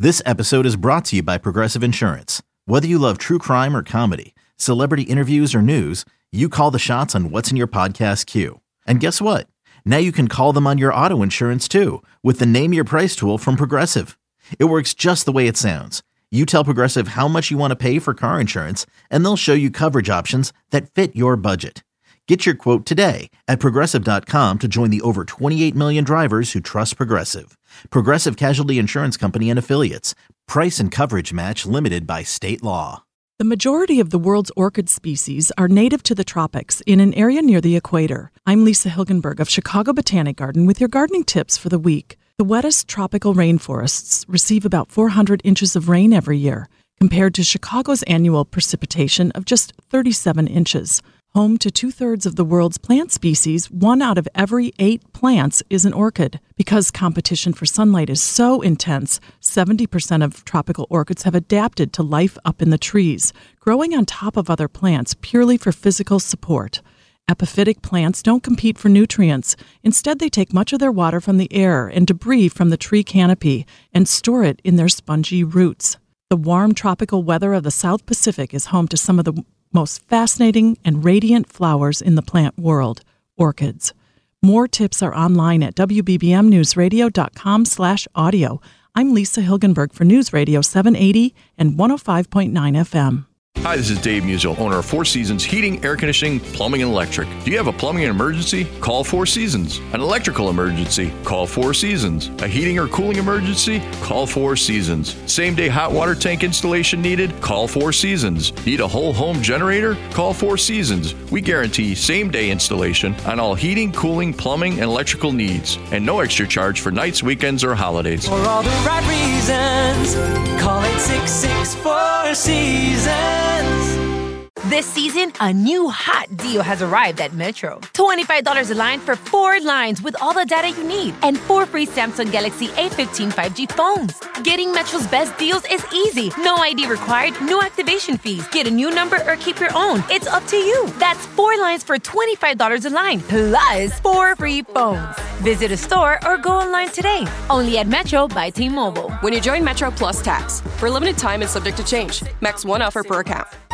This episode is brought to you by Progressive Insurance. Whether you love true crime or comedy, celebrity interviews or news, you call the shots on what's in your podcast queue. And guess what? Now you can call them on your auto insurance too with the Name Your Price tool from Progressive. It works just the way it sounds. You tell Progressive how much you want to pay for car insurance, and they'll show you coverage options that fit your budget. Get your quote today at Progressive.com to join the over 28 million drivers who trust Progressive. Progressive Casualty Insurance Company and Affiliates. Price and coverage match limited by state law. The majority of the world's orchid species are native to the tropics in an area near the equator. I'm Lisa Hilgenberg of Chicago Botanic Garden with your gardening tips for the week. The wettest tropical rainforests receive about 400 inches of rain every year, compared to Chicago's annual precipitation of just 37 inches. Home to 2/3 of the world's plant species, 1 out of every 8 plants is an orchid. Because competition for sunlight is so intense, 70% of tropical orchids have adapted to life up in the trees, growing on top of other plants purely for physical support. Epiphytic plants don't compete for nutrients. Instead, they take much of their water from the air and debris from the tree canopy and store it in their spongy roots. The warm tropical weather of the South Pacific is home to some of the most fascinating and radiant flowers in the plant world, orchids. More tips are online at wbbmnewsradio.com/audio. I'm Lisa Hilgenberg for News Radio 780 and 105.9 FM. Hi, this is Dave Musial, owner of Four Seasons Heating, Air Conditioning, Plumbing, and Electric. Do you have a plumbing emergency? Call Four Seasons. An electrical emergency? Call Four Seasons. A heating or cooling emergency? Call Four Seasons. Same-day hot water tank installation needed? Call Four Seasons. Need a whole home generator? Call Four Seasons. We guarantee same-day installation on all heating, cooling, plumbing, and electrical needs. And no extra charge for nights, weekends, or holidays. For all the right reasons, call 866-4 Seasons. This season, a new hot deal has arrived at Metro. $25 a line for 4 lines with all the data you need and 4 free Samsung Galaxy A15 5G phones. Getting Metro's best deals is easy. No ID required, no activation fees. Get a new number or keep your own. It's up to you. That's 4 lines for $25 a line, plus 4 free phones. Visit a store or go online today. Only at Metro by T-Mobile. When you join Metro Plus Tax. For a limited time and subject to change. Max 1 offer per account.